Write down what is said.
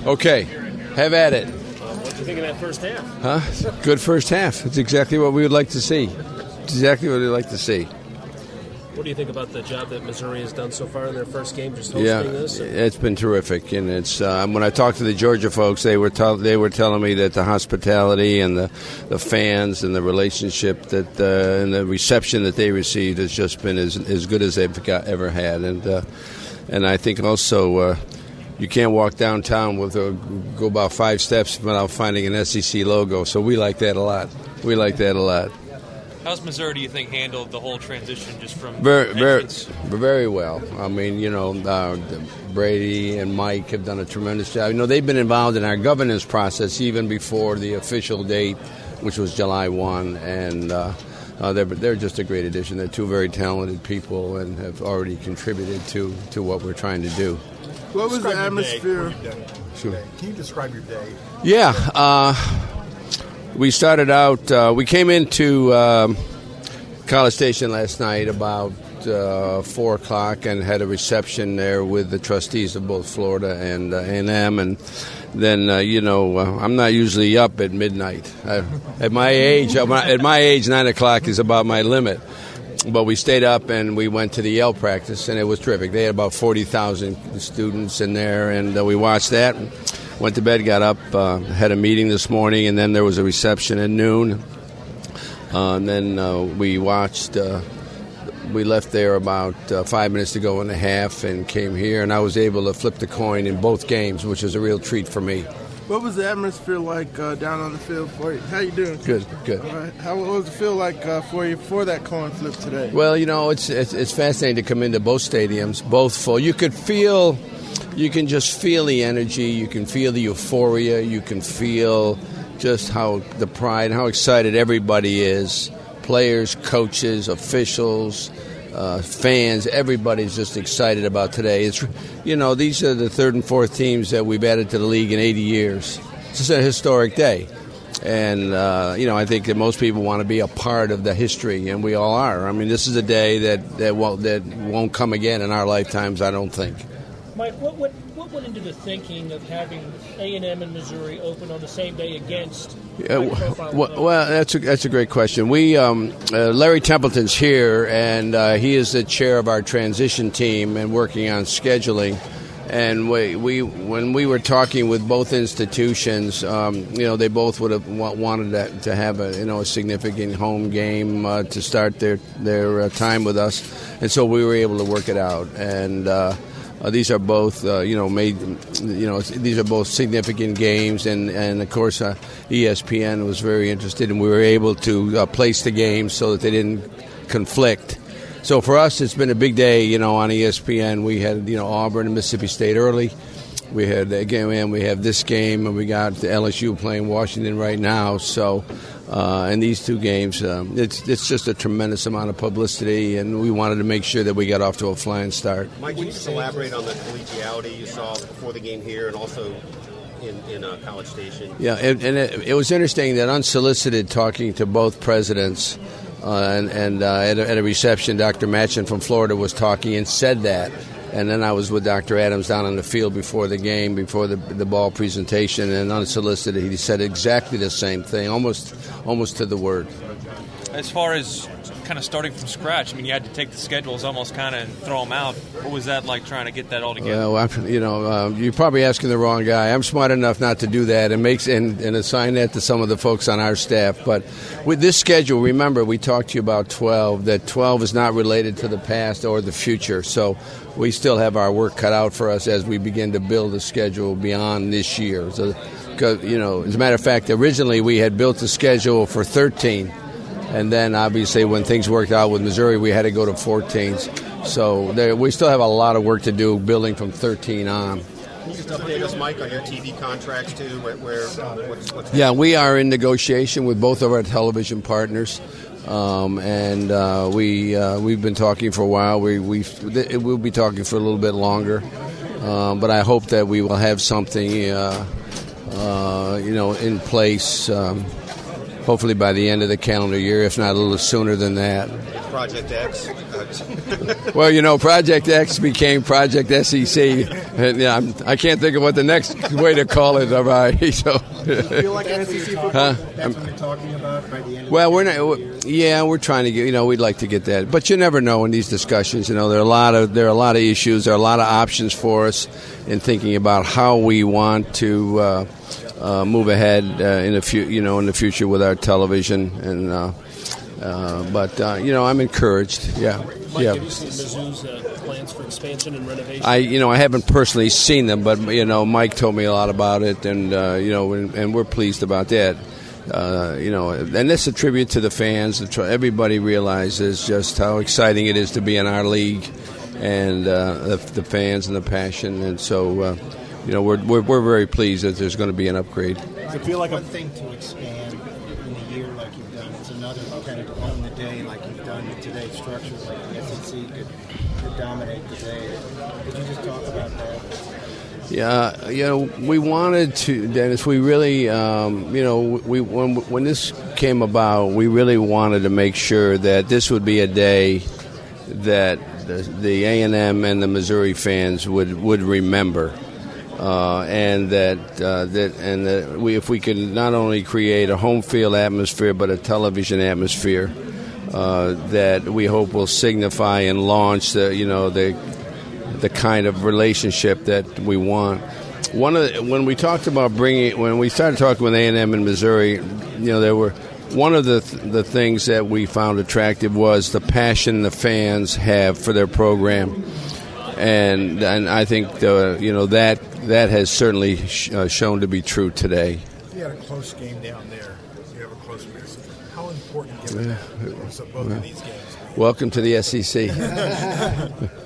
Okay, have at it. What do you think of that first half? Huh? Good first half. It's exactly what we would like to see. Exactly what we'd like to see. What do you think about the job that Missouri has done so far in their first game, just hosting this? It's been terrific, and it's when I talked to the Georgia folks, they were telling me that the hospitality and the fans and the relationship that and the reception that they received has just been as good as they've ever had, and I think also you can't walk downtown go about 5 steps without finding an SEC logo, so we like that a lot. How's Missouri, do you think, handled the whole transition just from very well? I mean, Brady and Mike have done a tremendous job. They've been involved in our governance process even before the official date, which was July 1, and they're just a great addition. They're two very talented people and have already contributed to what we're trying to do. What was the atmosphere? Sure. Can you describe your day? Yeah. We started out, we came into College Station last night about 4 o'clock and had a reception there with the trustees of both Florida and A&M. And then, I'm not usually up at midnight. At my age, 9 o'clock is about my limit. But we stayed up and we went to the Yale practice, and it was terrific. They had about 40,000 students in there, and we watched that. Went to bed, got up, had a meeting this morning, and then there was a reception at noon. And then we watched. We left there about 5 minutes to go in the half and came here, and I was able to flip the coin in both games, which was a real treat for me. What was the atmosphere like down on the field for you? How you doing? Good. All right. How was it feel like for you for that coin flip today? Well, it's fascinating to come into both stadiums, both full. You can just feel the energy. You can feel the euphoria. You can feel just how the pride, how excited everybody is. Players, coaches, officials, fans, everybody's just excited about today. It's, these are the third and fourth teams that we've added to the league in 80 years. It's just a historic day. And, I think that most people want to be a part of the history, and we all are. I mean, this is a day that won't come again in our lifetimes, I don't think. Mike, what went into the thinking of having A&M and Missouri open on the same day against? Well, that's a great question. We Larry Templeton's here, and he is the chair of our transition team and working on scheduling. And when we were talking with both institutions, they both would have wanted to have a significant home game to start their time with us, and so we were able to work it out. And these are both, these are both significant games, and of course, ESPN was very interested, and we were able to place the games so that they didn't conflict. So for us, it's been a big day, on ESPN. We had, Auburn and Mississippi State early. We had we have this game, and we got LSU playing Washington right now. So, and these two games, it's just a tremendous amount of publicity, and we wanted to make sure that we got off to a flying start. Mike, can you just elaborate on the collegiality you saw before the game here, and also in College Station? Yeah, it was interesting that unsolicited, talking to both presidents, and at a reception, Dr. Matchin from Florida was talking and said that. And then I was with Dr. Adams down on the field before the game, before the ball presentation, and unsolicited, he said exactly the same thing, almost to the word. As far as kind of starting from scratch, you had to take the schedules almost kind of throw them out. What was that like, trying to get that all together? Well, you're probably asking the wrong guy. I'm smart enough not to do that and assign that to some of the folks on our staff. But with this schedule, remember, we talked to you about 12, that 12 is not related to the past or the future. So we still have our work cut out for us as we begin to build a schedule beyond this year. So, as a matter of fact, originally we had built the schedule for 13. And then, obviously, when things worked out with Missouri, we had to go to 14s. So we still have a lot of work to do building from 13 on. Can you just update us, Mike, on your TV contracts, too? What's Yeah, we are in negotiation with both of our television partners. We've been talking for a while. We'll be talking for a little bit longer. But I hope that we will have something, in place hopefully by the end of the calendar year, if not a little sooner than that. Project X but Well, you know, Project X became Project SEC, and yeah, I can't think of what the next way to call it. All right, so. Feel like an SEC football? That's what you're talking about by the end. Well, we're not. Yeah, we're trying to get. You know, we'd like to get that, but you never know in these discussions. You know, there are a lot of issues. There are a lot of options for us in thinking about how we want to move ahead in the future with our television. And but you know, I'm encouraged. Yeah. Mike, Yeah. have you seen Mizzou's plans for expansion and renovation? I haven't personally seen them, but you know, Mike told me a lot about it, and you know, and we're pleased about that. You know, and that's a tribute to the fans. Everybody realizes just how exciting it is to be in our league, and the fans and the passion, and so you know, we're very pleased that there's going to be an upgrade. Does it feel like one thing to expand in a year like you've done? It's another kind of own the day like you've done today. Structures like the SEC could dominate the day. Could you just talk about that? Yeah, you know, we wanted to, Dennis. We really, you know, when this came about, we really wanted to make sure that this would be a day that the A&M and the Missouri fans would remember, and that if we could not only create a home field atmosphere but a television atmosphere, that we hope will signify and launch the kind of relationship that we want. When we started talking with A&M in Missouri, you know, there were one of the things that we found attractive was the passion the fans have for their program, and I think that has certainly shown to be true today. You had a close game down there. You have a close miss. How important is both of these games? Welcome to the SEC.